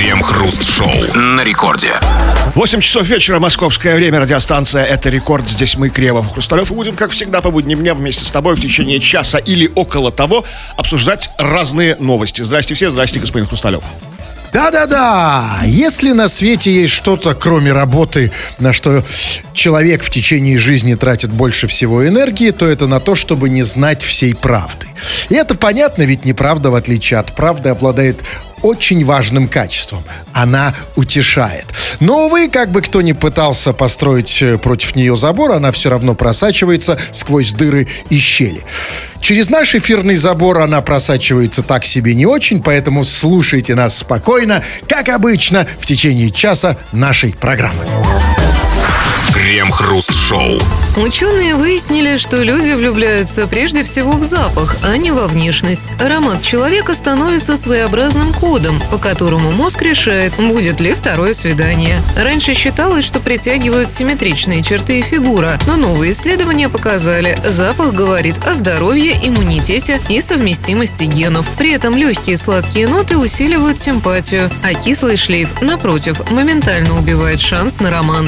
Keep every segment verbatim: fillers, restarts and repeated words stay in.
Крем-хруст-шоу на рекорде. восемь часов вечера, московское время, радиостанция «Это рекорд». Здесь мы, Кремов, Хрусталев, и будем, как всегда, по будним дням вместе с тобой в течение часа или около того обсуждать разные новости. Здрасте все, здрасте, господин Хрусталев. Да-да-да, если на свете есть что-то, кроме работы, на что человек в течение жизни тратит больше всего энергии, то это на то, чтобы не знать всей правды. И это понятно, ведь неправда, в отличие от правды, обладает очень важным качеством. Она утешает. Но, увы, как бы кто ни пытался построить против нее забор, она все равно просачивается сквозь дыры и щели. Через наш эфирный забор она просачивается так себе не очень, поэтому слушайте нас спокойно, как обычно, в течение часа нашей программы. Крем-хруст-шоу. Ученые выяснили, что люди влюбляются прежде всего в запах, а не во внешность. Аромат человека становится своеобразным кодом, по которому мозг решает, будет ли второе свидание. Раньше считалось, что притягивают симметричные черты и фигура, но новые исследования показали, запах говорит о здоровье, иммунитете и совместимости генов. При этом легкие сладкие ноты усиливают симпатию, а кислый шлейф, напротив, моментально убивает шанс на роман.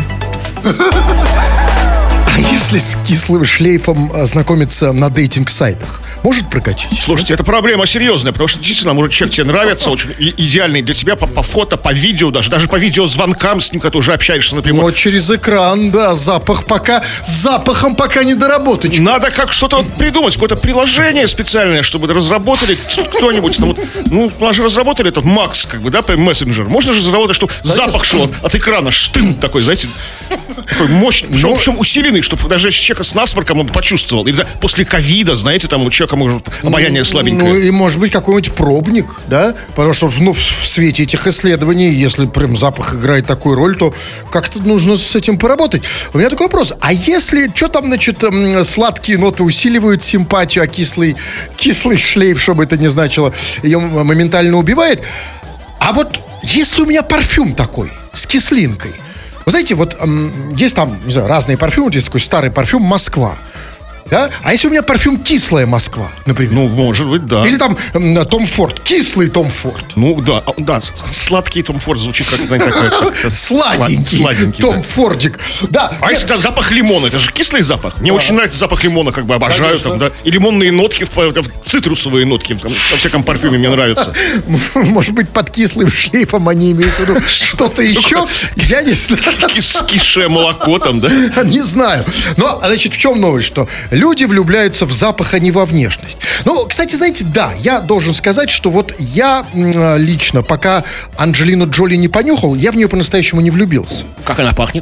А если с кислым шлейфом знакомиться на дейтинг-сайтах, может прокатить? Слушайте, это проблема серьезная, потому что действительно, может, человек тебе нравится, очень и- идеальный для тебя по, по фото, по видео, даже, даже по видеозвонкам с ним, когда ты уже общаешься напрямую. Но через экран, да, запах пока, с запахом пока не доработать. Надо как что-то вот придумать, какое-то приложение специальное, чтобы разработали кто-нибудь. Ну, вот, ну, у нас же разработали этот Макс, как бы, да, мессенджер. Можно же разработать, чтобы запах шел от, от экрана, штым такой, знаете, такой мощный, причем, Но... причем усиленный, чтобы даже человека с насморком он почувствовал. Или да, после ковида, знаете, там у человека может обаяние слабенькое. Ну и может быть какой-нибудь пробник, да? Потому что ну, в свете этих исследований, если прям запах играет такую роль, то как-то нужно с этим поработать. У меня такой вопрос. А если, что там, значит, сладкие ноты усиливают симпатию, а кислый, кислый шлейф, что бы это ни значило, ее моментально убивает? А вот если у меня парфюм такой, с кислинкой, вы знаете, вот м, есть там, не знаю, разные парфюмы, вот есть такой старый парфюм «Москва». Да? А если у меня парфюм «Кислая Москва», например? Ну, может быть, да. Или там м, Том Форд, кислый Том Форд. Ну, да, а, да, сладкий Том Форд звучит как, знаете, такой... как- Сладенький, Сладенький, Том да. Фордик. Да. А если это запах лимона, это же кислый запах. Мне очень нравится запах лимона, как бы обожаю там, да. И лимонные нотки, в- в- цитрусовые нотки там, во всяком парфюме мне нравятся. Может быть, под кислым шлейфом они имеют в виду что-то еще. Я не знаю. Кис- Кисшее молоко там, да? Не знаю. Но, значит, в чем новость? Что люди влюбляются в запах, а не во внешность. Ну, кстати, знаете, да, я должен сказать, что вот я м, лично, пока Анджелину Джоли не понюхал, я в нее по-настоящему не влюбился. Как она пахнет?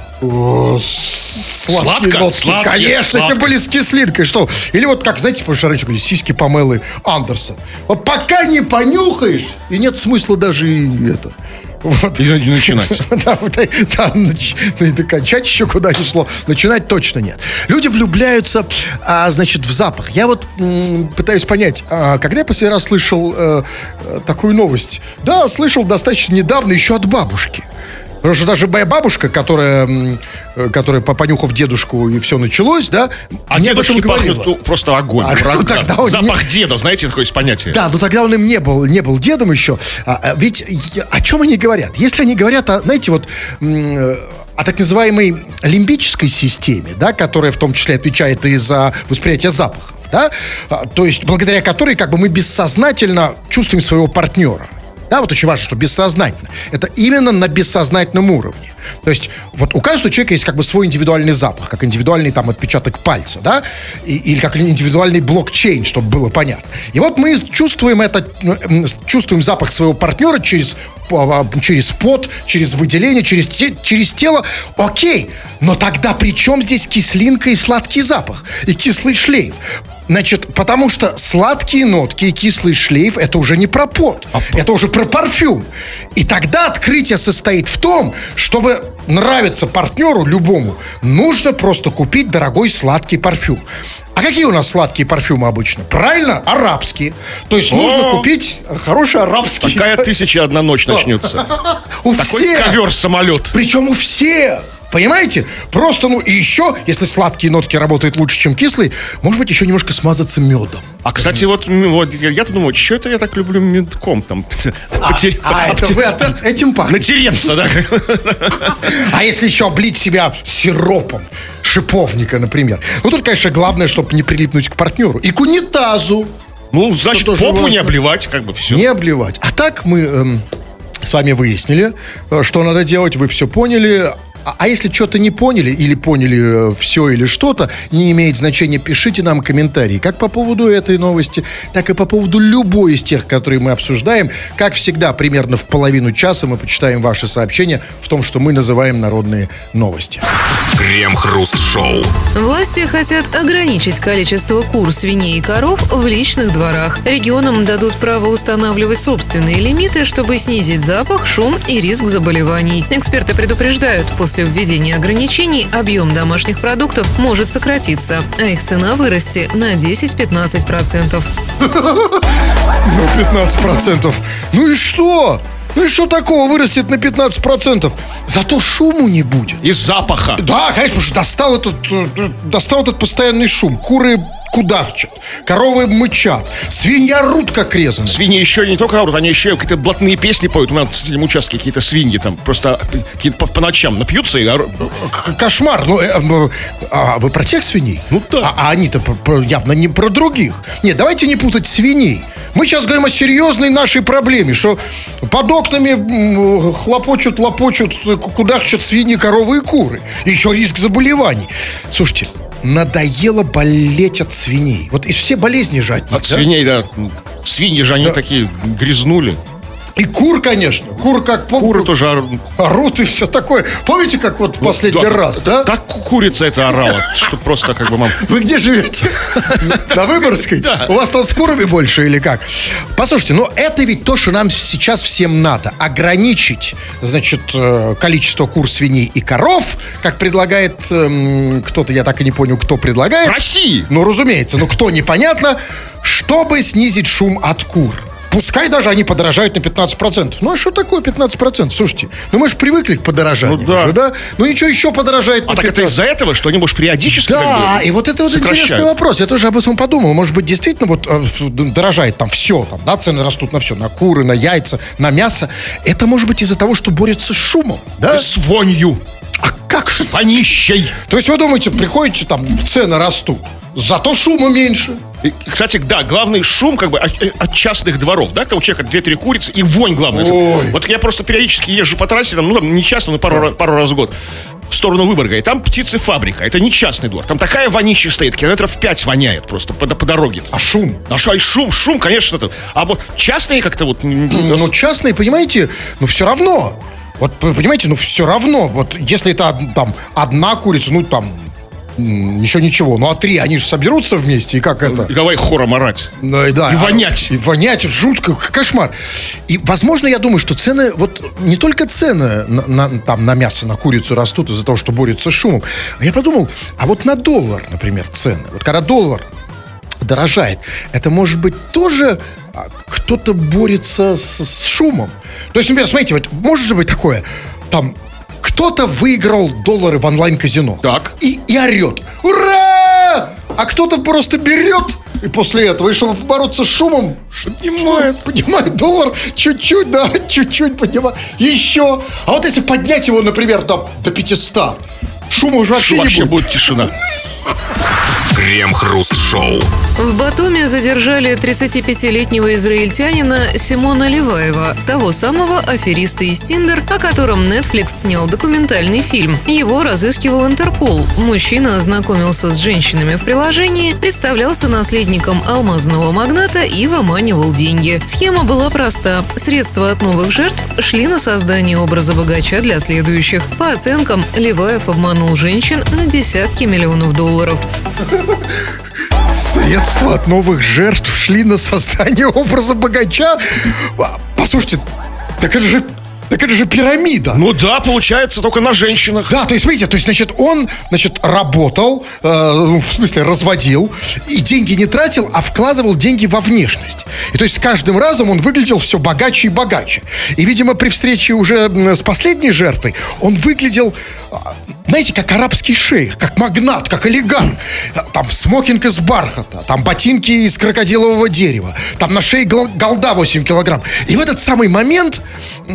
Сладкие Сладко? нотки, Сладкие, конечно, сладко. если были с кислинкой, что? Или вот, как, знаете, потому что раньше говорили, сиськи Памелы Андерсон. Вот пока не понюхаешь, и нет смысла даже и это... Вот. И не начинать. Да, вот, да, нач- да, кончать еще куда ни шло. Начинать точно нет. Люди влюбляются, а, значит, в запах. Я вот м, пытаюсь понять, а, когда я последний раз слышал э, э, такую новость? Да, слышал достаточно недавно еще от бабушки. Потому что даже моя бабушка, которая, м, э, которая по- понюхав дедушку, и все началось, да, А мне об этом дедушки говорила. пахнут ну, просто огонь. А, Враг, ну, да. тогда он Запах не- деда, знаете, такое есть понятие. Да, но тогда он им не был, не был дедом еще. А, а, ведь я- о чем они говорят? Если они говорят о, знаете, вот м, э, о так называемой лимбической системе, да, которая в том числе отвечает и за восприятие запахов, да, а, то есть благодаря которой как бы мы бессознательно чувствуем своего партнера. Да, вот очень важно, что бессознательно. Это именно на бессознательном уровне. То есть вот у каждого человека есть как бы свой индивидуальный запах, как индивидуальный там отпечаток пальца, да, и, или как индивидуальный блокчейн, чтобы было понятно. И вот мы чувствуем это, м, чувствуем запах своего партнера через, а, через пот, через выделение, через, те- через тело. Окей, но тогда при чем здесь кислинка и сладкий запах? И кислый шлейф? Значит, потому что сладкие нотки и кислый шлейф — это уже не про пот, это уже про парфюм. И тогда открытие состоит в том, чтобы нравиться партнеру любому, нужно просто купить дорогой сладкий парфюм. А какие у нас сладкие парфюмы обычно? Правильно, арабские. То есть нужно О! купить хороший арабский. Такая тысяча и одна ночь начнется. У Такой всех. ковер-самолет. Причем у всех. Понимаете? Просто, ну, и еще, если сладкие нотки работают лучше, чем кислые, может быть, еще немножко смазаться медом. А, кстати, вот, вот я-то думаю, что это я так люблю медком там? А, потер... а это вы от- этим пахнет. Натереться, да? А если еще облить себя сиропом шиповника, например? Ну, тут, конечно, главное, чтобы не прилипнуть к партнеру. И к унитазу. Ну, значит, тоже попу не важно. обливать, как бы все. Не обливать. А так мы эм, с вами выяснили, э, что надо делать, вы все поняли. А, а если что-то не поняли, или поняли э, все или что-то, не имеет значения, пишите нам комментарии. Как по поводу этой новости, так и по поводу любой из тех, которые мы обсуждаем. Как всегда, примерно в половину часа мы почитаем ваши сообщения в том, что мы называем народные новости. Крем-хруст-шоу. Власти хотят ограничить количество кур, свиней и коров в личных дворах. Регионам дадут право устанавливать собственные лимиты, чтобы снизить запах, шум и риск заболеваний. Эксперты предупреждают, после введения ограничений объем домашних продуктов может сократиться, а их цена вырасти на десять-пятнадцать процентов. Ну, пятнадцать процентов. Ну и что? Ну и что такого вырастет на пятнадцать процентов? Зато шуму не будет. И запаха. Да, конечно, потому что достал этот, э, достал этот постоянный шум. Куры кудахчат, коровы мычат, свинья рут как резано. Свиньи еще не только орут, они еще какие-то блатные песни поют. У меня в соседнем участке какие-то свиньи там просто какие-то по, по ночам напьются и орут. К- Кошмар. Ну, э, э, а вы про тех свиней? Ну да. А, а они-то про- про- явно не про других. Нет, давайте не путать свиней. Мы сейчас говорим о серьезной нашей проблеме, что под окнами м, хлопочут, лопочут, кудахчат свиньи, коровы и куры. И еще риск заболеваний. Слушайте, надоело болеть от свиней. Вот и все болезни же от них, От да? свиней, да. Свиньи же они такие грязнули. И кур, конечно. Кур как по- Куры тоже орут. орут и все такое. Помните, как вот в последний Да. раз, да? Так курица это орала, что просто как бы мам. Вы где живете? На Выборгской? Да. У вас там с курами больше или как? Послушайте, ну это ведь то, что нам сейчас всем надо. Ограничить, значит, э, количество кур, свиней и коров, как предлагает эм, кто-то, я так и не понял, кто предлагает. В России! Ну, разумеется, ну кто, непонятно, чтобы снизить шум от кур. Пускай даже они подорожают на пятнадцать процентов. Ну, а что такое пятнадцать процентов? Слушайте, ну мы же привыкли к подорожанию. Ну, да. уже, да? Ну, ничего еще подорожает А на так это пятнадцать. из-за этого, что они, может, периодически Да, как бы и вот это вот сокращают? интересный вопрос. Я тоже об этом подумал. Может быть, действительно вот э, дорожает там все, там, да, цены растут на все, на куры, на яйца, на мясо. Это может быть из-за того, что борется с шумом, да? С вонью, А как? с вонищей. То есть вы думаете, приходите, там цены растут, зато шума меньше. И, кстати, да, главный шум как бы от, от частных дворов, да, когда у человека две-три курицы и вонь главное. Ой. Вот я просто периодически езжу по трассе, там, ну там не часто, но пару, ра- пару раз в год в сторону Выборга, и там птицефабрика, это не частный двор, там такая вонища стоит, километров пять воняет просто по, по дороге. А шум? А что, и шум, шум, конечно, это. А вот частные как-то вот... м, Но частные, понимаете, ну все равно. Вот, вы понимаете, ну все равно. Вот если это од- там одна курица, ну там м, еще ничего. Ну а три, они же соберутся вместе, и как это? И давай хором орать. Ну, и, да, И а- вонять. И вонять, жутко, к- кошмар. И, возможно, я думаю, что цены, вот не только цены на, на- там, на мясо, на курицу растут из-за того, что борются с шумом. А я подумал, а вот на доллар, например, цены. Вот когда доллар дорожает, это может быть тоже а, кто-то борется с, с шумом. То есть, например, смотрите, вот может же быть такое, там, кто-то выиграл доллары в онлайн-казино. Так. И, и орет. Ура! А кто-то просто берет и после этого, и чтобы бороться с шумом, Поднимает. что, поднимает доллар чуть-чуть, да, чуть-чуть поднимает. Еще. А вот если поднять его, например, до, до пятисот, шума уже вообще, Вообще не будет. будет тишина. Крем-хруст-шоу. В Батуми задержали тридцатипятилетнего израильтянина Симона Леваева, того самого афериста из Тиндер, о котором Netflix снял документальный фильм. Его разыскивал Интерпол. Мужчина ознакомился с женщинами в приложении, представлялся наследником алмазного магната и выманивал деньги. Схема была проста. Средства от новых жертв шли на создание образа богача для следующих. По оценкам, Леваев обманул женщин на десятки миллионов долларов. Средства от новых жертв шли на создание образа богача. А, Послушайте, так это же, так это же пирамида. Ну да, получается, только на женщинах. Да, то есть, смотрите, то есть, значит, он, значит, работал, э, в смысле, разводил, и деньги не тратил, а вкладывал деньги во внешность. И то есть, с каждым разом он выглядел все богаче и богаче. И, видимо, при встрече уже м, с последней жертвой он выглядел, а, знаете, как арабский шейх, как магнат, как олигарх. Там смокинг из бархата, там ботинки из крокодилового дерева, там на шее гол- голда восемь килограмм. И в этот самый момент,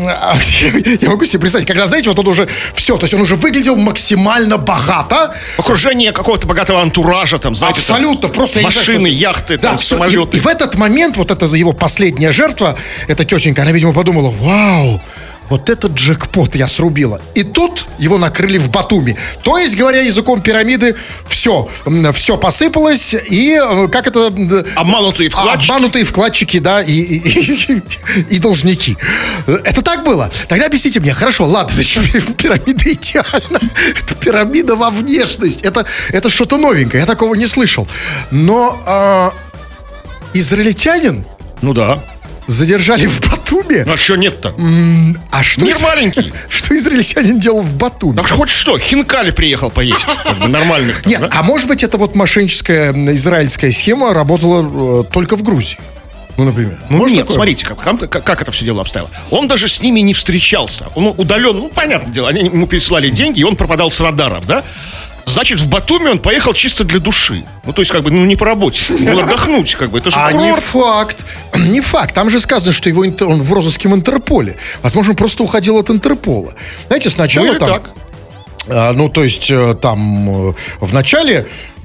я могу себе представить, когда, знаете, вот он уже все, то есть он уже выглядел максимально богато. Окружение какого-то богатого антуража, там, знаете, Абсолютно, там, просто... машины, знаю, яхты, да, там, все. самолеты. И, и в этот момент, вот это его последняя жертва, эта тетенька, она, видимо, подумала, вау, вот этот джекпот я срубила. И тут его накрыли в Батуми. То есть, говоря языком пирамиды, все, все посыпалось, и как это... Обманутые вкладчики. Обманутые вкладчики, да, и, и, и, и должники. Это так было? Тогда объясните мне, хорошо, ладно, значит, пирамида идеальна. Это пирамида во внешность. Это, это что-то новенькое, я такого не слышал. Но а, израильтянин... Ну да. Задержали в Батуми. Ну а что нет-то? А что Мир из- маленький. Что израильтянин делал в Батуми? Так хоть что, хинкали приехал поесть. Как бы нормальных. там, Нет, да? а может быть, это вот мошенническая м, израильская схема работала э, только в Грузии? Ну, например. Ну Может нет, такое? смотрите, как, как, как это все дело обстояло. Он даже с ними не встречался. Он удален, ну, понятное дело, они ему пересылали деньги, и он пропадал с радаров, да? Значит, в Батуми он поехал чисто для души. Ну, то есть, как бы, ну, не по работе. Ну, отдохнуть, как бы, это же А не курорт. факт. Не факт. Там же сказано, что его интер- он в розыске в Интерполе. Возможно, он просто уходил от Интерпола. Знаете, сначала Ну, или там... так. а, ну, то есть, э, там э, в начале...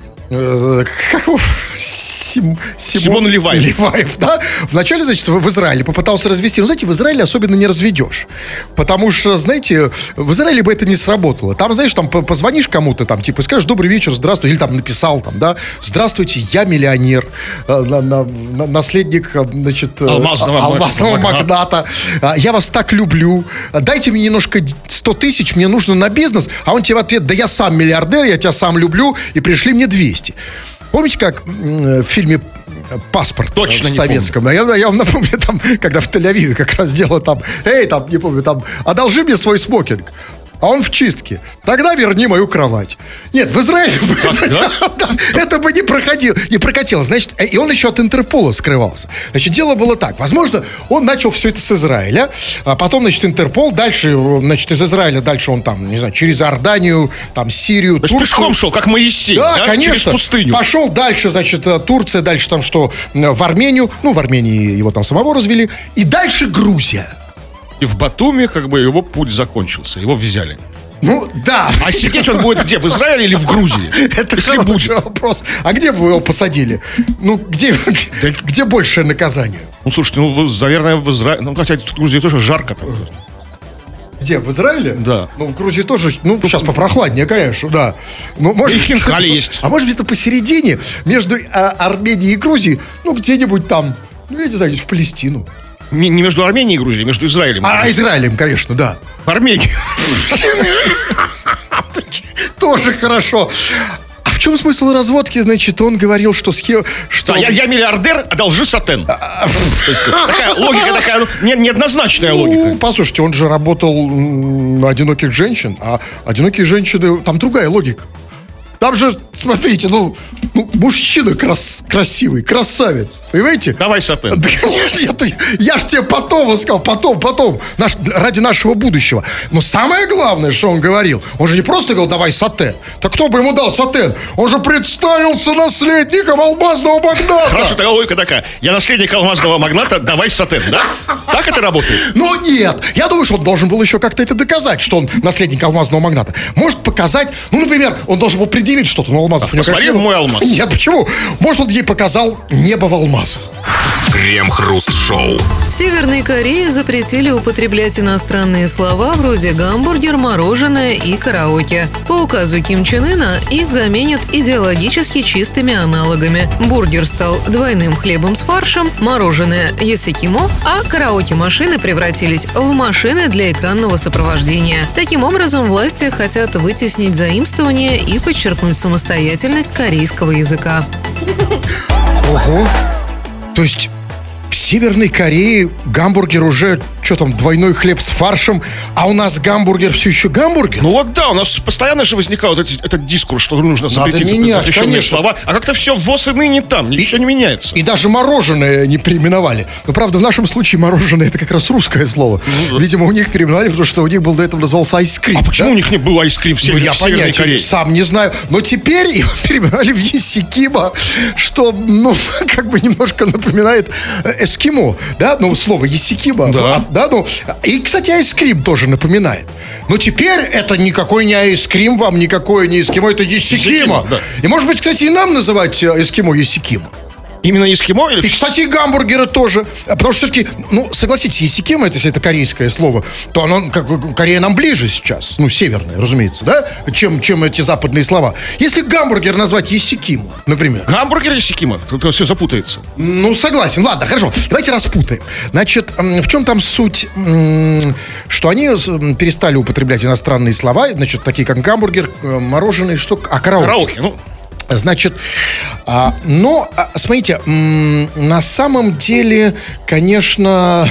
э, Как его? Сим- Симон Леваев. Леваев, да? Вначале, значит, в в Израиле попытался развести. Но, знаете, в Израиле особенно не разведешь. Потому что, знаете, в Израиле бы это не сработало. Там, знаешь, там по- позвонишь кому-то, там, типа, скажешь, добрый вечер, здравствуй. Или там написал, там, да, здравствуйте, я миллионер, э, на- на- на- наследник, э, значит, э, Алмазного а- алмазного магната. магната. А, Я вас так люблю. А, Дайте мне немножко д- сто тысяч, мне нужно на бизнес. А он тебе в ответ, да я сам миллиардер, я тебя сам люблю, и пришли мне двести. Помните, как м, в фильме «Паспорт» Точно в не советском? Я, я вам напомню, там, когда в Тель-Авиве как раз дело там, эй, там, не помню, там, одолжи мне свой смокинг. А он в чистке. Тогда верни мою кровать. Нет, в Израиле бы это, да, это бы не проходило, не прокатило. Значит, и он еще от Интерпола скрывался. Значит, дело было так. Возможно, он начал все это с Израиля, а потом, значит, Интерпол, дальше, значит, из Израиля дальше он там, не знаю, через Иорданию, там, Сирию, То есть Турцию. пешком шел, как Моисей, Да, да, конечно. через пустыню. Пошел дальше, значит, э, Турция, дальше там что, э, в Армению. Ну, в Армении его там самого развели. И дальше Грузия. И в Батуми, как бы, его путь закончился, его взяли. Ну, да. А сидеть он будет где, в Израиле или в Грузии? Это Если хороший будет. вопрос. А где бы его посадили? Ну, где, где большее наказание? Ну, слушайте, ну, в- наверное, в Израиле... Ну, хотя в Грузии тоже жарко там. Где, в Израиле? Да. Ну, в Грузии тоже, ну, сейчас попрохладнее, конечно, да. Ну, может И быть, хинкали это- есть. А может быть, это посередине, между а, Арменией и Грузией, ну, где-нибудь там, ну, я не знаю, в Палестину. Не, не между Арменией и Грузией, а между Израилем. А, Израилем, конечно, да. В Армении. Тоже хорошо. А в чем смысл разводки? Значит, он говорил, что схема... Что... Да, я, я миллиардер, одолжи сатен. То есть, такая логика такая, ну, не- неоднозначная Ну, логика. послушайте, он же работал м, на одиноких женщин, а одинокие женщины, там другая логика. Там же, смотрите, ну, ну мужчина крас- красивый, красавец, понимаете? Давай сатен. Да, конечно, я, я ж тебе потом сказал, потом, потом, наш, ради нашего будущего. Но самое главное, что он говорил, он же не просто говорил, давай сатен. Так кто бы ему дал сатен? Он же представился наследником алмазного магната. Хорошо, такая логика такая. Я наследник алмазного магната, давай сатен, да? Так это работает? Но нет, я думаю, что он должен был еще как-то это доказать, что он наследник алмазного магната. Может показать, ну, например, он должен был предъявить что-то, но алмазов у него, посмотри конечно, не было. мой алмаз. Нет, почему? Может, он ей показал небо в алмазах. Крем-хруст-шоу. В Северной Корее запретили употреблять иностранные слова вроде гамбургер, мороженое и караоке. По указу Ким Чен Ына их заменят идеологически чистыми аналогами. Бургер стал двойным хлебом с фаршем, мороженое – ясекимо, а караоке-машины превратились в машины для экранного сопровождения. Таким образом, власти хотят вытеснить заимствование и подчеркнуть самостоятельность корейского языка. Ого! То есть в Северной Корее гамбургер уже что там, двойной хлеб с фаршем, а у нас гамбургер все еще гамбургер? Ну вот да, у нас постоянно же возникает вот эти- этот дискурс, что нужно запретить менять, запрещенные конечно. слова. А как-то все ВОЗ и ныне там, ничего не меняется. И даже мороженое не переименовали. Но, правда, в нашем случае мороженое — это как раз русское слово. Видимо, у них переименовали, потому что у них был до этого назывался айскрим. А почему у них не был айскрим в, Ну, Север- я в Северной понятия Корее? сам не знаю. Но теперь его переименовали в Ессикима, что, ну, как бы немножко напоминает э, эскимо, да, ну, слово Ессикима. Да. А, да, ну, и, кстати, айскрим тоже напоминает. Но теперь это никакой не айскрим вам, никакое не эскимо, это Ессикима. Ессикима, да. И, может быть, кстати, и нам называть э, эскимо Ессикима. Именно эскимо или... И, кстати, и гамбургеры тоже. А Потому что все-таки, ну, согласитесь, Ессикима, это, если это корейское слово, то оно, как бы, Корея нам ближе сейчас, ну, северная, разумеется, да, чем, чем эти западные слова. Если гамбургер назвать Ессикима, например, Гамбургер или Сикима? Тут все запутается. ну, согласен, ладно, хорошо, давайте распутаем. Значит, м, в чем там суть, м, что они с- м, перестали употреблять иностранные слова, значит, такие как гамбургер, э, мороженое, что, а караоке. Караоке, ну... Значит, а, но, а, смотрите, м, на самом деле, конечно,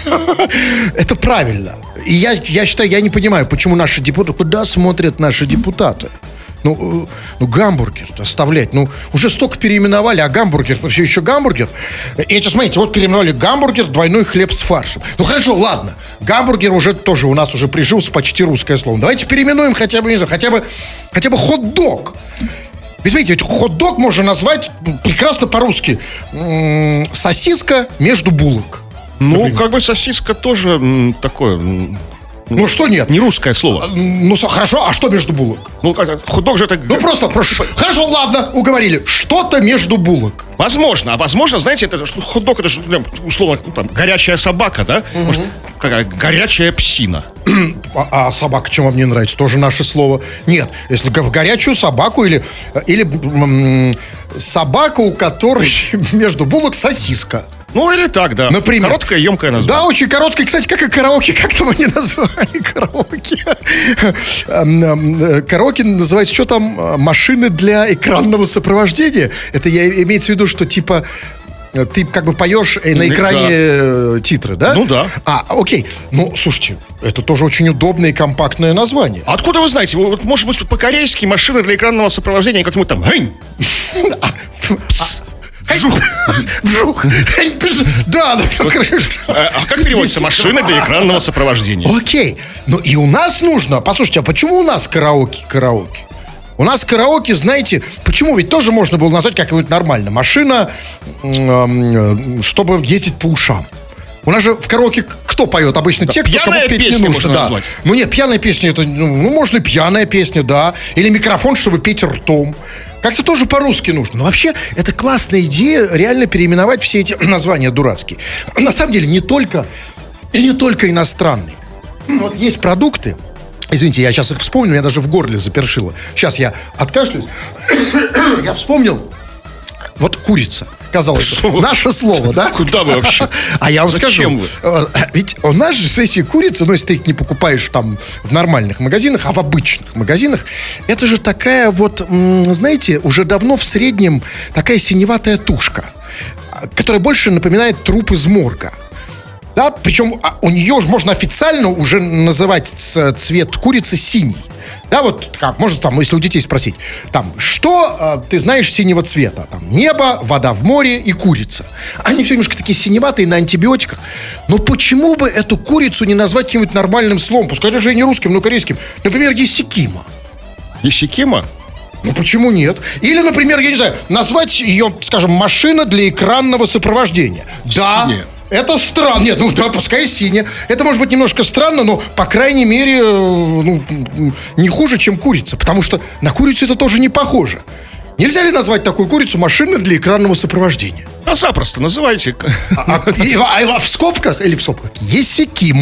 это правильно. И я, я считаю, я не понимаю, почему наши депутаты, куда смотрят наши депутаты? Ну, э, ну гамбургер оставлять. Ну, уже столько переименовали, а гамбургер, это все еще гамбургер. И это, смотрите, вот переименовали гамбургер, двойной хлеб с фаршем. Ну, хорошо, ладно. Гамбургер уже тоже у нас уже прижился, почти русское слово. Давайте переименуем хотя бы, не знаю, хотя бы, хотя бы хот-дог. Ведь, смотрите, ведь хот-дог можно назвать прекрасно по-русски. М, Сосиска между булок. Ну, как бы сосиска тоже м, такое... м, Ну, что нет? Не русское слово. Ну, со- хорошо, а что между булок? Ну, как хот-дог же это... Ну, просто, прошу. Хорошо, ладно, уговорили. Что-то между булок. Возможно, а возможно, знаете, это что хот-дог, это же, прям, условно, ну, там, горячая собака, да? Может, какая горячая псина. А, а собака, чем вам не нравится? Тоже наше слово. Нет, если г- в горячую собаку или, или м, собака, у которой между булок сосиска. Ну, или так, да. Например. Короткое, емкое название. Да, очень короткая. Кстати, как и караоке. Как там они назвали караоке? Эм, эм, Караоке называется, что там, э, машины для экранного сопровождения. Это я имеется в виду, что типа э, ты как бы поешь э, на Ну, экране да. э, титры, да? Ну, да. А, окей. Ну, слушайте, это тоже очень удобное и компактное название. А откуда вы знаете? Вы, вот, может быть, по-корейски машины для экранного сопровождения как-нибудь там... «Хэнь!» Вжух. Вжух. Да, да, хорошо. А а как переводится машина для экранного сопровождения? Окей. Ну и у нас нужно. Послушайте, а почему у нас караоке? Караоке. У нас караоке, знаете, почему? Ведь тоже можно было назвать как-нибудь нормально. Машина, м, чтобы ездить по ушам. У нас же в караоке кто поет? Обычно те, кто пьяная кому петь песня не нужно. можно Да. назвать. Ну нет, пьяная песня, это, ну, ну, можно и пьяная песня, да. Или микрофон, чтобы петь ртом. Как-то тоже по-русски нужно. Но вообще, это классная идея реально переименовать все эти названия дурацкие. На самом деле, не только, и не только иностранные. Вот есть продукты. Извините, я сейчас их вспомнил, меня даже в горле запершило. Сейчас я откашлюсь. Я вспомнил. Вот курица. Казалось, Что что вы? наше слово, да? Куда вы вообще? А я вам Зачем скажу, э, ведь у нас же с эти курицы, ну, если ты их не покупаешь там в нормальных магазинах, а в обычных магазинах, это же такая вот, м, знаете, уже давно в среднем такая синеватая тушка, а, которая больше напоминает труп из морга. Да, причем а, у нее же можно официально уже называть ц- цвет курицы синий. Да, вот как, можно там, если у детей спросить, там, что э, ты знаешь синего цвета? Там, небо, вода в море и курица. Они все немножко такие синеватые, на антибиотиках. Но почему бы эту курицу не назвать каким-нибудь нормальным словом? Пускай даже и не русским, но корейским. Например, Ессикима. Ещикима? Ну, почему нет? Или, например, я не знаю, назвать ее, скажем, машина для экранного сопровождения. Да. Синяя. Это странно. Нет, ну да, пускай синяя. Это может быть немножко странно, но, по крайней мере, э, ну, не хуже, чем курица. Потому что на курицу это тоже не похоже. Нельзя ли назвать такую курицу машиной для экранного сопровождения? А запросто называйте. А, а- и- а- а в скобках или в скобках? Ессикимо.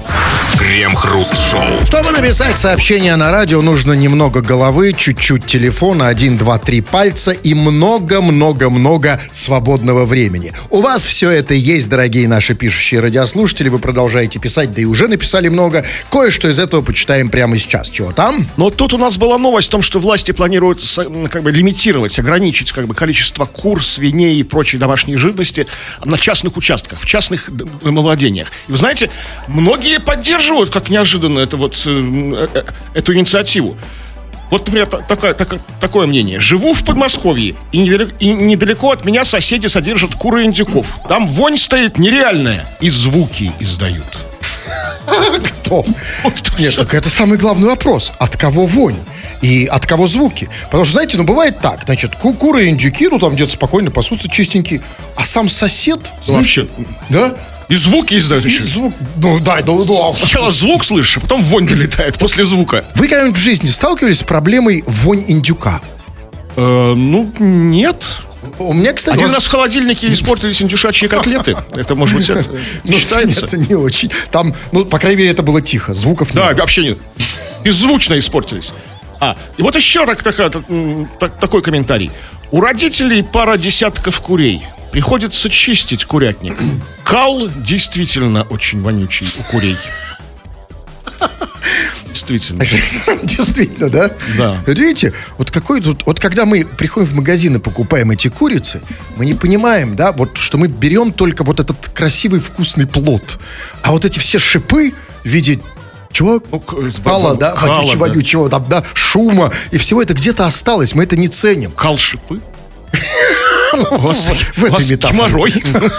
Крем-хруст-шоу. Чтобы написать сообщение на радио, нужно немного головы, чуть-чуть телефона, один, два, три пальца и много-много-много свободного времени. У вас все это есть, дорогие наши пишущие радиослушатели. Вы продолжаете писать, да и уже написали много. Кое-что из этого почитаем прямо сейчас. Чего там? Но тут у нас была новость о том, что власти планируют как бы лимитировать, ограничить как бы количество кур, свиней и прочей домашней живности на частных участках, в частных владениях. И вы знаете, многие поддерживают, как неожиданно, это вот, э, э, эту инициативу. Вот, например, такое, такое, такое мнение. Живу в Подмосковье, и недалеко, и недалеко от меня соседи содержат куры и индюков. Там вонь стоит нереальная, и звуки издают. Кто? Нет, так это самый главный вопрос. От кого вонь? И от кого звуки? Потому что, знаете, ну бывает так. Значит, ку- куры и индюки, ну там где-то спокойно пасутся чистенькие. А сам сосед... Вообще. Да? И звуки издают И еще. звук... Ну да, да, да. Сначала звук слышишь, а потом вонь долетает после звука. Вы когда-нибудь в жизни сталкивались с проблемой вонь индюка? Э, ну, нет. У меня, кстати... Один воз- раз в холодильнике испортились индюшачьи котлеты. Это, может быть, это не Ну, считается? это не очень. Там, ну, по крайней мере, это было тихо. Звуков не Да, было. вообще нет. Беззвучно испортились. А, и вот еще так, так, так, такой комментарий. У родителей пара десятков курей. Приходится чистить курятник. Кал действительно очень вонючий у курей. Действительно. Действительно, да? Да. Вот видите, вот какой тут, вот когда мы приходим в магазин и покупаем эти курицы, мы не понимаем, да, вот что мы берем только вот этот красивый вкусный плод, а вот эти все шипы в виде чего? Ну, к- Кала, да, кала, вонючего, да. вонючего, там, да, шума, и всего это где-то осталось, мы это не ценим. Кал-шипы? Господи, в этой у вас метафоре. геморрой.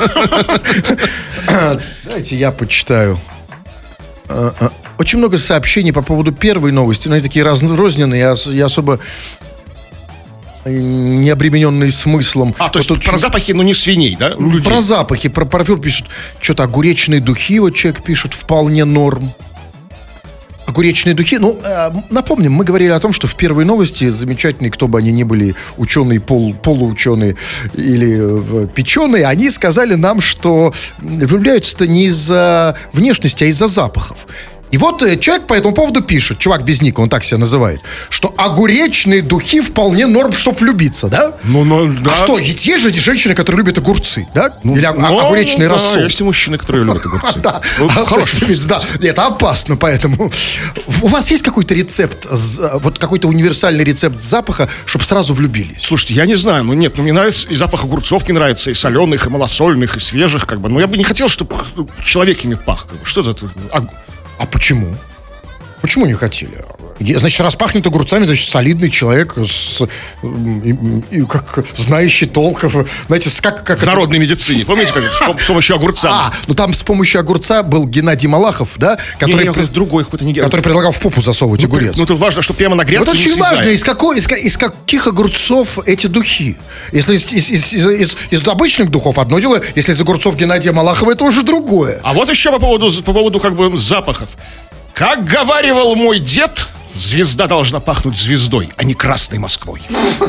Давайте я почитаю. А, а, Очень много сообщений по поводу первой новости, но они такие разрозненные, я, ос- я особо э, не обремененные смыслом. А, то есть Вот тут про чё- запахи, но не свиней, да? у людей? Про запахи, про парфюм пишут. Что-то огуречные духи, вот человек пишет, вполне норм. Огуречные духи. Ну, э, напомним, мы говорили о том, что в первой новости замечательные, кто бы они ни были, ученые, пол, полуученые или э, печеные, они сказали нам, что влюбляются-то не из-за внешности, а из-за запахов. И вот э, человек по этому поводу пишет, чувак без ника, он так себя называет, что огуречные духи вполне норм, чтобы влюбиться, да? Ну, ну, да. А что, ведь есть же женщины, которые любят огурцы, да? Ну, Или ог- ну, огуречный да, рассол. есть и мужчины, которые любят огурцы. Да, Ну, а, хороший. то есть, да, это опасно, поэтому у вас есть какой-то рецепт, з- вот какой-то универсальный рецепт запаха, чтобы сразу влюбились? Слушайте, я не знаю, ну нет, ну мне нравится и запах огурцов, мне нравится и соленых, и малосольных, и свежих, как бы. Но я бы не хотел, чтобы человек ими пах. как бы. Что за это? А, А почему? Почему не хотели? Е- Значит, раз пахнет огурцами, значит, солидный человек, с, м, и- и как знающий толк, в- знаете, с- как, как в это- народной медицине, помните, как с пом- с помощью огурца? А, ну там с помощью огурца был Геннадий Малахов, да, Не, который, не, при- другой какой-то не который предлагал в попу засовывать огурец. Ну, это важно, что прямо на грядке Вот не очень важно, съедает. из, какой, из, ка- из каких огурцов эти духи. Если из, из- из- из- из- из обычных духов одно дело, если из огурцов Геннадия Малахова, это уже другое. А вот еще по поводу, по поводу как бы запахов. Как говаривал мой дед, звезда должна пахнуть звездой, а не красной Москвой.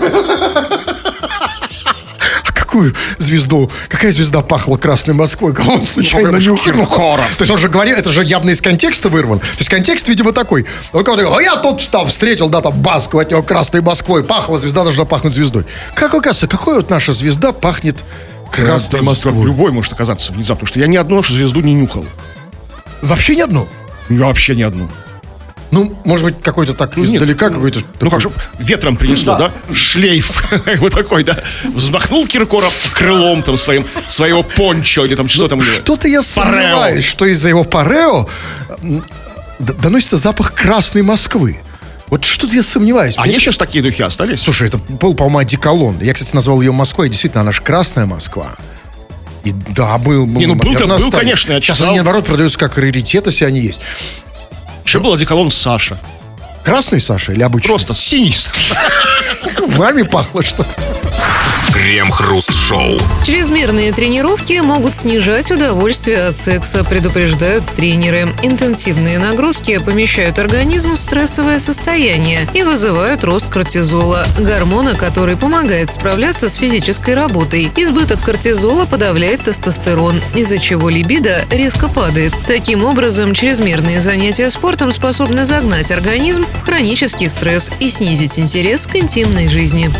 А какую звезду, какая звезда пахла Красной Москвой? Кого он случайно Ну, нюхнул? Киркоров. То есть он же говорил, это же явно из контекста вырван. То есть контекст, видимо, такой. Он кого-то говорит, а я тут там встретил, да, там Баску от него Красной Москвой. Пахла звезда, должна пахнуть звездой. Как оказывается, какой вот наша звезда пахнет Красной Да, Москвой? Любой может оказаться внезапно, потому что я ни одну нашу звезду не нюхал. Вообще ни одну. Я вообще ни одну. Ну, может быть, какой-то так нет. издалека, какой-то... Ну как же, ветром принесло, да? Шлейф. Вот такой, да? Взмахнул Киркоров крылом там своим, своего пончо, или там что там. Что-то я сомневаюсь, что из-за его парео м, д- доносится запах Красной Москвы. Вот что-то я сомневаюсь. А Мне- есть сейчас такие духи остались? Слушай, это был, по-моему, одеколон. Я, кстати, назвал ее Москвой. Действительно, она же Красная Москва. И да, был... Не, ну, был-то- наверное, был, остались. конечно, я Сейчас читал. они, наоборот, продаются как раритет, если они есть. Еще был одеколон Саша. Красный, Саша, или обычный? Просто синий Саша. Вами пахло, что ли? Крем-хруст-шоу. Чрезмерные тренировки могут снижать удовольствие от секса, предупреждают тренеры. Интенсивные нагрузки помещают организм в стрессовое состояние и вызывают рост кортизола, гормона, который помогает справляться с физической работой. Избыток кортизола подавляет тестостерон, из-за чего либидо резко падает. Таким образом, чрезмерные занятия спортом способны загнать организм в хронический стресс и снизить интерес к интимной жизни.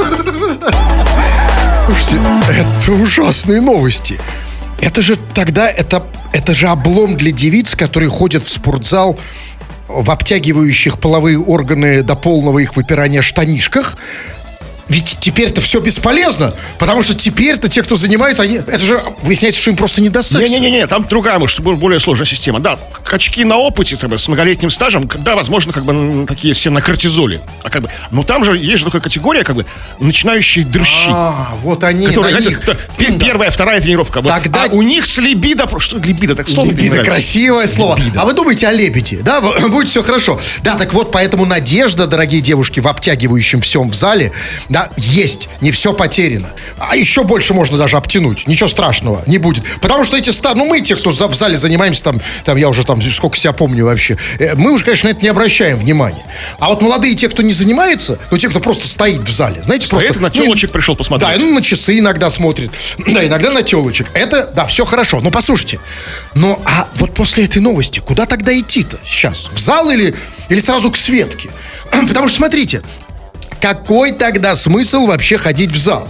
Слушайте, это ужасные новости. Это же тогда, это, это же облом для девиц, которые ходят в спортзал в обтягивающих половые органы до полного их выпирания штанишках. Ведь теперь-то все бесполезно, потому что теперь-то те, кто занимается, они, это же выясняется, что им просто не до секса. Не-не-не, там другая, может, более сложная система. Да, качки на опыте, как бы, с многолетним стажем, да, возможно, как бы такие все на кортизоле. А как бы, но там же есть же такая категория, как бы, начинающие дрыщи. А, вот они, которые, на знаете, них. т- п- первая, вторая тренировка. Вот. Тогда- А у них с либидо, что либидо, так слово мне Либидо, нравится. красивое слово. Либидо. А вы думаете о лебеде, да? Будет все хорошо. Да, так вот, поэтому надежда, дорогие девушки, в обтягивающем всем в зале, да, есть. Не все потеряно. А еще больше можно даже обтянуть. Ничего страшного не будет. Потому что эти старые... Ну, мы, те, кто за- в зале занимаемся, там, там, я уже там сколько себя помню вообще, э, мы уже, конечно, на это не обращаем внимания. А вот молодые, те, кто не занимается, ну, те, кто просто стоит в зале, знаете, Стоит, просто... на ну, телочек пришел посмотреть. Да, ну, на часы иногда смотрит. Да, иногда на телочек. Это, да, все хорошо. Но послушайте, ну, а вот после этой новости, куда тогда идти-то сейчас? В зал или, или сразу к Светке? Потому что, смотрите, какой тогда смысл вообще ходить в зал?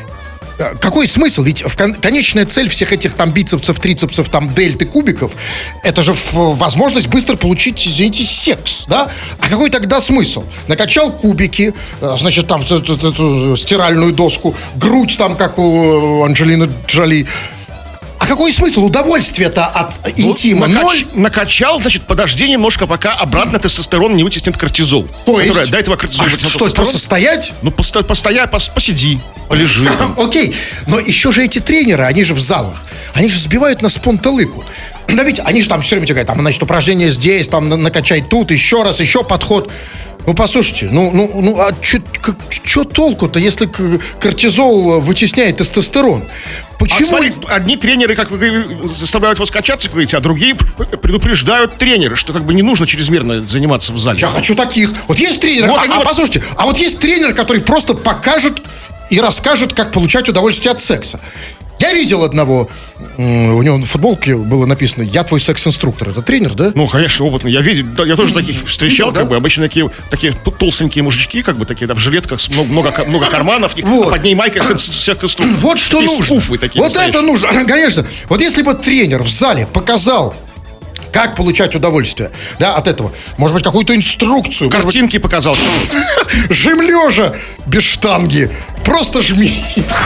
Э, Какой смысл? Ведь в кон- конечная цель всех этих там бицепсов, трицепсов, там дельты, кубиков, это же в- возможность быстро получить, извините, секс, да? А какой тогда смысл? Накачал кубики, э, значит, там т- т- т- т- стиральную доску, грудь там, как у Анджелины Джоли. А какой смысл? Удовольствие-то от интима Накач- ноль. Накачал, значит, подожди немножко, пока обратно тестостерон не вытеснит кортизол. То есть? Который до этого кортизол А вытеснил что, тестостерон. просто стоять? Ну, посто- постоять, пос- посиди, полежи. там. Окей, но еще же эти тренеры, они же в залах, они же сбивают нас с понтолыку. Да ведь они же там все время тебе говорят, там, значит, упражнение здесь, там, на- накачай тут, еще раз, еще подход. Ну, послушайте, ну, ну, ну а что толку-то, если к- кортизол вытесняет тестостерон? А Почему? смотри, одни тренеры, как вы говорите, заставляют вас качаться, как говорите, а другие п- предупреждают тренеры, что как бы не нужно чрезмерно заниматься в зале. Я хочу таких. Вот есть тренер, Вот а, они а вот- послушайте, а вот есть тренер, который просто покажет и расскажет, как получать удовольствие от секса. Я видел одного, м, у него на футболке было написано «Я твой секс-инструктор». Это тренер, да? Ну, конечно, опытный. Я видел, да, я тоже таких встречал, Видел, как да? бы, обычно такие, такие т- толстенькие мужички, как бы, такие, да, в жилетках, с много, много, ка- много карманов, Вот. а под ней майка с- с- всех инструкторов. Вот что Такие нужно. скуфы такие вот настоящие. это нужно. Конечно. Вот если бы тренер в зале показал, как получать удовольствие, да, от этого. Может быть, какую-то инструкцию. Может быть, Картинки показал. жим лежа без штанги. Просто жми.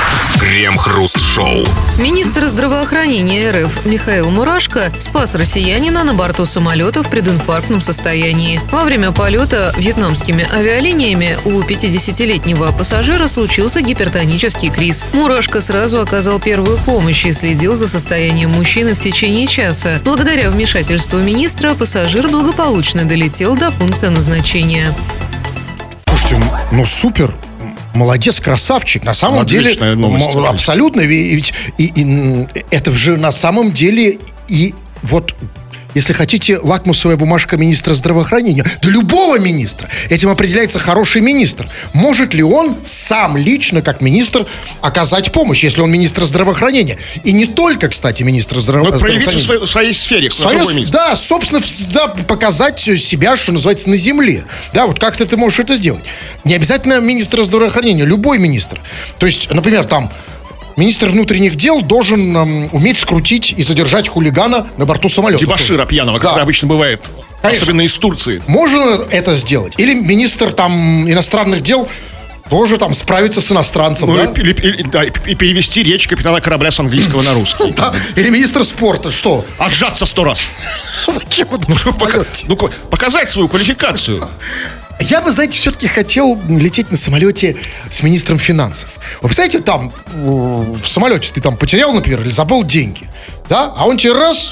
Крем-хруст-шоу. Министр здравоохранения РФ Михаил Мурашко спас россиянина на борту самолета в прединфарктном состоянии. Во время полета вьетнамскими авиалиниями у пятидесятилетнего пассажира случился гипертонический криз. Мурашко сразу оказал первую помощь и следил за состоянием мужчины в течение часа. Благодаря вмешательству министра пассажир благополучно долетел до пункта назначения. Слушайте, ну супер. Молодец, красавчик. На самом Отличная деле, новость, м, отлично. абсолютно. Ведь и, и, м, это же на самом деле и вот, если хотите, лакмусовая бумажка министра здравоохранения, да любого министра. Этим определяется хороший министр. Может ли он сам лично, как министр, оказать помощь, если он министр здравоохранения? И не только, кстати, министр здраво- Ну, проявиться в здравоохранения. своей, в своей сфере. Своё- другой министр. да, собственно, в- да, показать себя, что называется, на земле. Да, вот как-то ты можешь это сделать. Не обязательно министр здравоохранения, любой министр. То есть, например, там, министр внутренних дел должен эм, уметь скрутить и задержать хулигана на борту самолета. Дебошира пьяного, как Да. это обычно бывает. Конечно. Особенно из Турции. Можно это сделать? Или министр там иностранных дел тоже там справится с иностранцем, Ну, да? и, и- и- да, и- и перевести речь капитана корабля с английского на русский. Да. Или министр спорта, что? Отжаться сто раз. Зачем это Ну, в пока- самолете? ну, ко- показать свою квалификацию. Я бы, знаете, все-таки хотел лететь на самолете с министром финансов. Вы представляете, там э, в самолете ты там потерял, например, или забыл деньги, да? А он тебе раз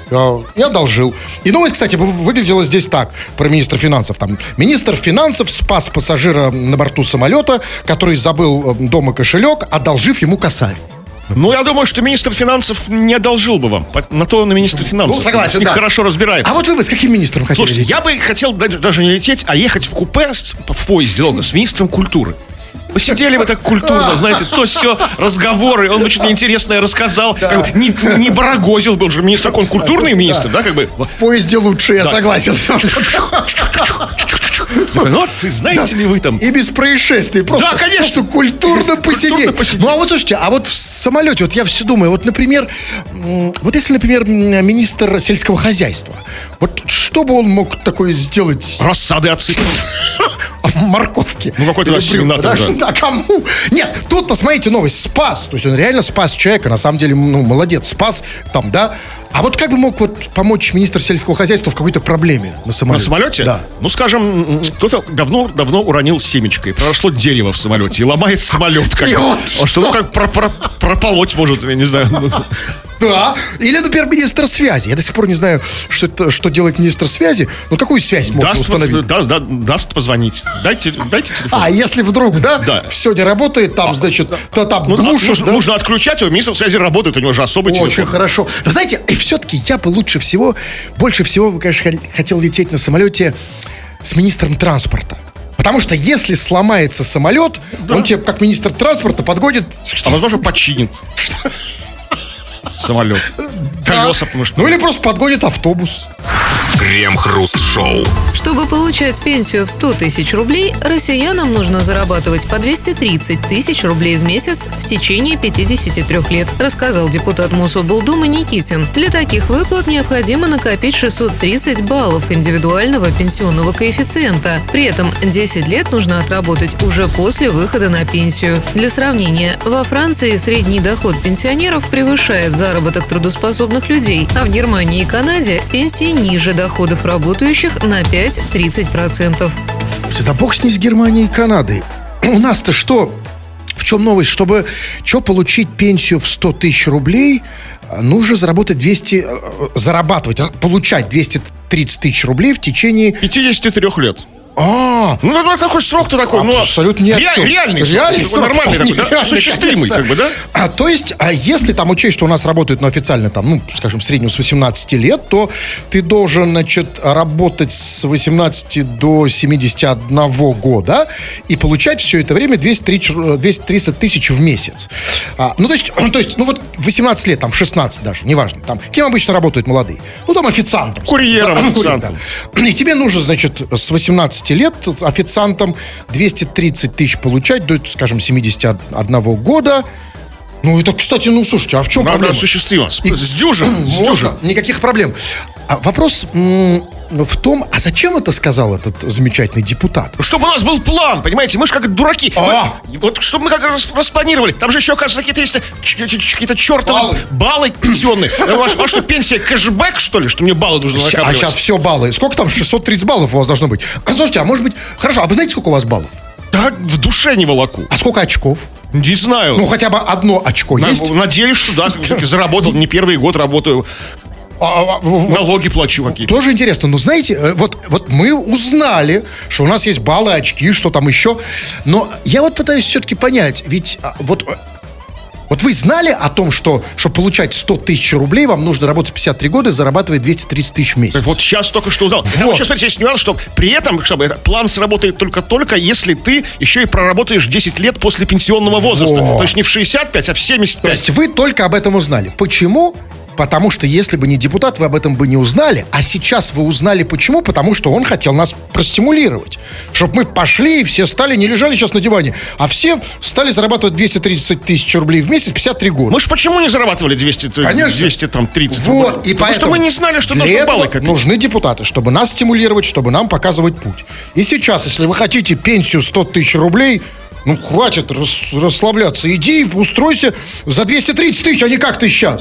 э, и одолжил. И новость, кстати, выглядела здесь так, про министра финансов. Там, министр финансов спас пассажира на борту самолета, который забыл дома кошелек, одолжив ему косарь. Ну, я думаю, что министр финансов не одолжил бы вам. На то он и министр финансов. Ну, согласен, С них да. хорошо разбирается. А вот вы бы с каким министром хотели Слушайте, лететь? я бы хотел даже, даже не лететь, а ехать в купе с- в поезде долго с министром культуры. Посидели бы так культурно, знаете, то все разговоры, он бы что-то интересное рассказал, как бы не, не барагозил бы, он же министр, он культурный министр, да, как бы. В поезде лучше, я согласен. Такой, ну, ты знаете ли вы там? И без происшествий. Просто, Да, конечно. просто культурно посидеть. Культурно посидеть. Ну, а вот слушайте, а вот в самолете, вот я все думаю, вот, например, м, вот если, например, м, министр сельского хозяйства, вот что бы он мог такое сделать? Рассады отсыпать. Морковки. Ну, какой-то Или сенатор, брюква, да. да, кому? Нет, тут-то, смотрите, новость, спас. То есть он реально спас человека, на самом деле, ну, молодец, спас там, да. А вот как бы мог вот помочь министр сельского хозяйства в какой-то проблеме на На самолете? самолете? Да. Ну, скажем, м, кто-то давно-давно уронил семечко, и проросло дерево в самолете, и ломает самолет. Как, И вот он что, ну, как про- про- прополоть может, я не знаю. Да. Или, например, министр связи. Я до сих пор не знаю, что, это, что делает министр связи. Ну, какую связь можно Даст, установить? да- да- даст позвонить. Дайте, дайте телефон. А, если вдруг, да, Да. все не работает, там, значит, то там Ну, глушишь, нужно, да? нужно отключать его, министр связи работает, у него же особый Очень телефон. хорошо. Но знаете, и все-таки я бы лучше всего, больше всего, бы, конечно, хот- хотел лететь на самолете с министром транспорта. Потому что если сломается самолет, он тебе, как министр транспорта, подгонит... А возможно, починит самолет. Колеса, потому что... Ну или просто подгонит автобус. Крем-хруст-шоу. Чтобы получать пенсию в сто тысяч рублей, россиянам нужно зарабатывать по двести тридцать тысяч рублей в месяц в течение пятидесяти трёх лет, рассказал депутат Мособлдумы Никитин. Для таких выплат необходимо накопить шестьсот тридцать баллов индивидуального пенсионного коэффициента. При этом десять лет нужно отработать уже после выхода на пенсию. Для сравнения, во Франции средний доход пенсионеров превышает заработок трудоспособных людей, а в Германии и Канаде пенсии ниже доходов работающих на пять-тридцать процентов. Да бог с ней с Германией и Канадой. У нас-то что? В чем новость? Чтобы что получить пенсию в сто тысяч рублей, нужно заработать двести... э, Зарабатывать, э, получать двести тридцать тысяч рублей в течение... пятидесяти трёх лет. А, Ну, такой, такой срок-то такой, ну... абсолютно ни о ре- чем. Реальный срок, Реальный такой срок, нормальный такой, да? вполне Осуществимый, реальный, как бы, да? А, то есть, а если там учесть, что у нас работают, ну, официально там, ну, скажем, в среднем с восемнадцати лет, то ты должен, значит, работать с восемнадцати до семидесяти одного года и получать все это время двести тридцать тысяч в месяц. А, ну, то есть, то есть, ну, вот восемнадцать лет, там, шестнадцать даже, неважно, там, кем обычно работают молодые? Ну, там, официантом. Курьером, Да, ну, официантом. курьером. И тебе нужно, значит, с восемнадцати лет официантом двести тридцать тысяч получать до, скажем, семидесяти одного года. Ну, это, кстати, ну, слушайте, а в чем Правда, проблема? осуществимо. С, И- с дюжин, с Можно, дюжин. никаких проблем. А вопрос м, в том, а зачем это сказал этот замечательный депутат? Чтобы у нас был план, понимаете, мы же как дураки. А. Мы- вот чтобы мы как рас- распланировали. Там же еще, кажется, какие-то есть ч- ч- ч- какие-то чертовы Баллы. баллы пенсионные. А ваш- а что, пенсия кэшбэк, что ли? Что мне баллы нужно А накапливать? сейчас все баллы. Сколько там? шестьсот тридцать баллов у вас должно быть. А, слушайте, а может быть... Хорошо, а вы знаете, сколько у вас баллов? Да, в душе не волоку. А сколько очков? Не знаю. Ну, хотя бы одно очко На- есть? Надеюсь, что да, все-таки заработал. Не первый год работаю. А, а, в- Налоги плачу какие-то. Тоже интересно. Ну, знаете, э, вот, вот мы узнали, что у нас есть баллы, очки, что там еще. Но я вот пытаюсь все-таки понять, ведь а, вот... э, Вот вы знали о том, что, чтобы получать сто тысяч рублей, вам нужно работать пятьдесят три года и зарабатывать двести тридцать тысяч в месяц? Вот сейчас только что узнал. Там Вот. еще, смотрите, есть нюанс, что при этом, чтобы этот план сработает только-только, если ты еще и проработаешь десять лет после пенсионного возраста. Вот. То есть не в шестьдесят пять, а в семьдесят То пять. есть вы только об этом узнали. Почему? Потому что если бы не депутат, вы об этом бы не узнали. А сейчас вы узнали почему? Потому что он хотел нас простимулировать. Чтобы мы пошли и все стали, не лежали сейчас на диване, а все стали зарабатывать двести тридцать тысяч рублей в месяц, пятьдесят три года. Мы же почему не зарабатывали двести, Конечно. двести там, тридцать Вот, рублей? и Потому что поэтому мы не знали, что для нужно этого баллы копить. нужны депутаты, чтобы нас стимулировать, чтобы нам показывать путь. И сейчас, если вы хотите пенсию сто тысяч рублей, ну, хватит рас- расслабляться. Иди, устройся за двести тридцать тысяч, а не как ты сейчас.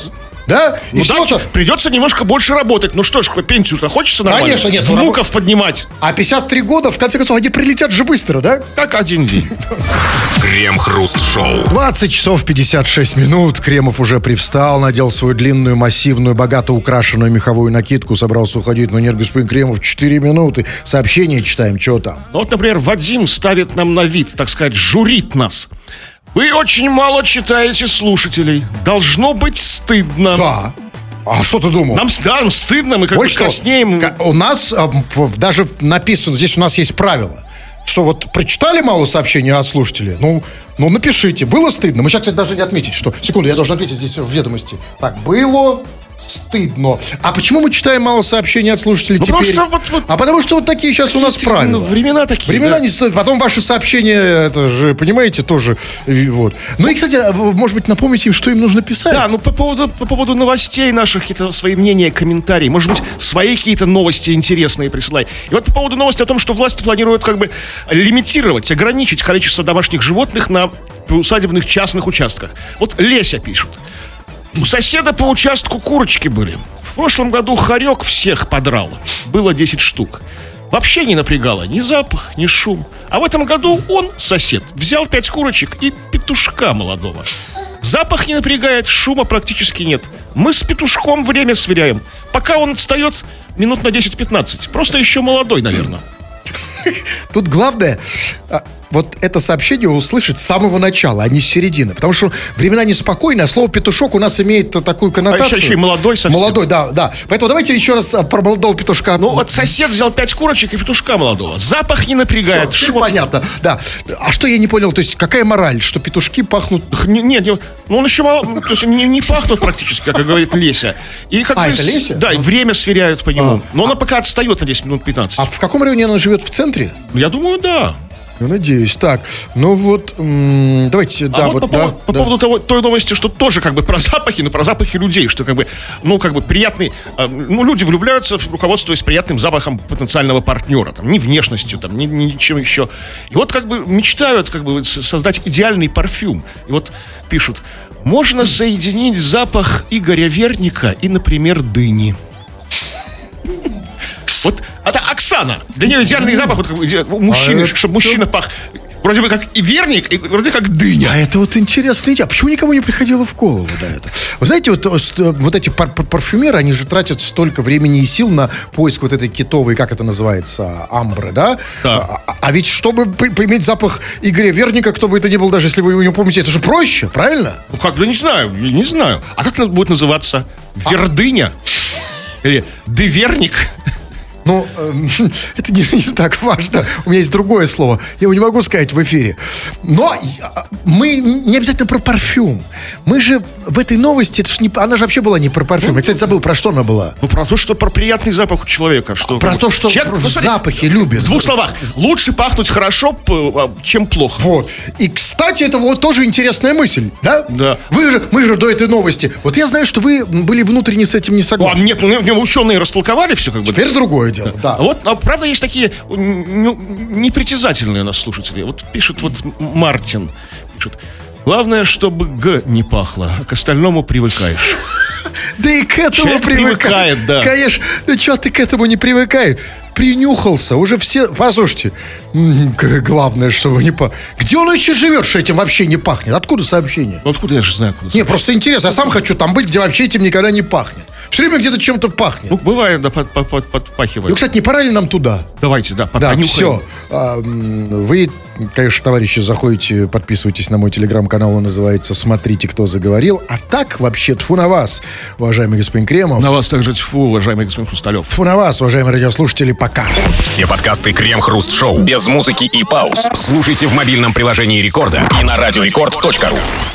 Да? И Ну всего да, придется немножко больше работать. Ну что ж, пенсию-то хочется нормально? Конечно, нет, ну, Внуков поднимать. А пятьдесят три года, в конце концов, они прилетят же быстро, да? Как один день. Крем-хруст-шоу. двадцать часов пятьдесят шесть минут. Кремов уже привстал, надел свою длинную, массивную, богато украшенную меховую накидку, собрался уходить. Но нет, господин Кремов, четыре минуты. Сообщение читаем, что там? Ну вот, например, Вадим ставит нам на вид, так сказать, журит нас. Вы очень мало читаете слушателей. Должно быть стыдно. Да. А что ты думал? Нам, да, нам стыдно, мы как Вот бы что, краснеем. ка- у нас а, в- даже написано, здесь у нас есть правило, что вот прочитали мало сообщений от слушателей, ну, ну напишите. Было стыдно? Мы сейчас, кстати, должны отметить, что... Секунду, я должен отметить здесь в ведомости. Так, было... стыдно. А почему мы читаем мало сообщений от слушателей Ну, теперь? потому что вот- вот- А потому что вот такие сейчас у нас Такие, правила. ну, времена такие, Времена да. не стоят. Потом ваши сообщения, это же, понимаете, тоже. и Вот. Ну и, кстати, вы, может быть, напомните им, что им нужно писать. Да, ну по поводу, по поводу новостей наших, какие-то свои мнения, комментарии. Может быть, свои какие-то новости интересные присылай. И вот по поводу новости о том, что власти планируют как бы лимитировать, ограничить количество домашних животных на усадебных частных участках. Вот Леся пишет. У соседа по участку курочки были. В прошлом году хорек всех подрал. Было десять штук. Вообще не напрягало ни запах, ни шум. А в этом году он, сосед, взял пять курочек и петушка молодого. Запах не напрягает, шума практически нет. Мы с петушком время сверяем. Пока он отстает минут на десять-пятнадцать. Просто еще молодой, наверное. Тут главное а, вот это сообщение услышать с самого начала, а не с середины. Потому что времена неспокойные, а слово «петушок» у нас имеет такую коннотацию. А еще, еще и молодой совсем. Молодой, да, да. Поэтому давайте еще раз а, про молодого петушка. Ну вот сосед взял пять курочек и петушка молодого. Запах не напрягает. Всё, шума- понятно, да. А что я не понял, то есть какая мораль, что петушки пахнут... Не- Нет, не- ну он еще мало, то есть не, не пахнут практически, как говорит Леся. И как А, бы это с- Леся? Да, и время сверяют по нему. Но она пока отстает на десять минут пятнадцать. А в каком районе она живет? В центре? Я думаю, да. Я надеюсь. Так, ну вот, м, давайте, А да, вот, вот, по, да, поводу, по да. поводу того, той новости, что тоже как бы про запахи, но про запахи людей, что как бы, ну как бы приятный, э, ну люди влюбляются, руководствуясь приятным запахом потенциального партнера, там, не внешностью, там, ни, ни ничем еще. И вот как бы мечтают как бы с- создать идеальный парфюм. И вот пишут, можно соединить запах Игоря Верника и, например, дыни. Вот это Оксана. Для нее идеальный запах вот, как бы, иде- у мужчины, А это- чтобы мужчина пах вроде бы как и верник, и вроде как дыня. А это вот интересная идея. Почему никому не приходило в голову до этого? Вы знаете, вот, э, ст- вот эти пар- пар- парфюмеры, они же тратят столько времени и сил на поиск вот этой китовой, как это называется, амбры, да? Да. А, а- а ведь чтобы п- поиметь запах Игоря Верника, кто бы это ни был, даже если вы его не помните, это же проще, правильно? Ну, как бы, не знаю, я не знаю. А как это будет называться? Вердыня? Или Деверник? Ну, эм, это не, не так важно. У меня есть другое слово. Я его не могу сказать в эфире. Но я- мы не обязательно про парфюм. Мы же в этой новости, это ж не, она же вообще была не про парфюм. Я, кстати, забыл, про что она была. Ну, про то, что про приятный запах у человека. Что, Про как бы, то, что человек, в ну, смотри, запахе любит. В двух словах. Лучше пахнуть хорошо, п- а, чем плохо. Вот. И, кстати, это вот тоже интересная мысль, да? Да. Вы же, мы же до этой новости. Вот я знаю, что вы были внутренне с этим не Ну, а согласны. нет, ну, мне ученые растолковали все как бы. Теперь другое дело, да. А вот, а, правда, есть такие ну, непритязательные у нас слушатели. Вот пишет вот М- Мартин. Пишет. Главное, чтобы Г не пахло, а к остальному привыкаешь. Да и к этому Человек привыкает. привыкает, да. Конечно. Ну что ты к этому не привыкаешь? Принюхался. Уже все... Послушайте. м, к- Главное, чтобы не пахло. Где он еще живет, что этим вообще не пахнет? Откуда сообщение? Ну, откуда я же знаю, куда. Не, просто интересно. Я сам хочу там быть, где вообще этим никогда не пахнет. Все время где-то чем-то пахнет. Ну, бывает, да, под, под- под- Ну, подпахивает. кстати, не пора ли нам туда? Давайте, да, Да, понюхаем. все. Вы, конечно, товарищи, заходите, подписывайтесь на мой телеграм-канал, он называется «Смотрите, кто заговорил». А так, вообще, тьфу на вас, уважаемый господин Кремов. На вас также тьфу, уважаемый господин Хрусталев. Тьфу на вас, уважаемые радиослушатели, пока. Все подкасты Крем-хруст-шоу без музыки и пауз слушайте в мобильном приложении Рекорда и на радиорекорд точка ру.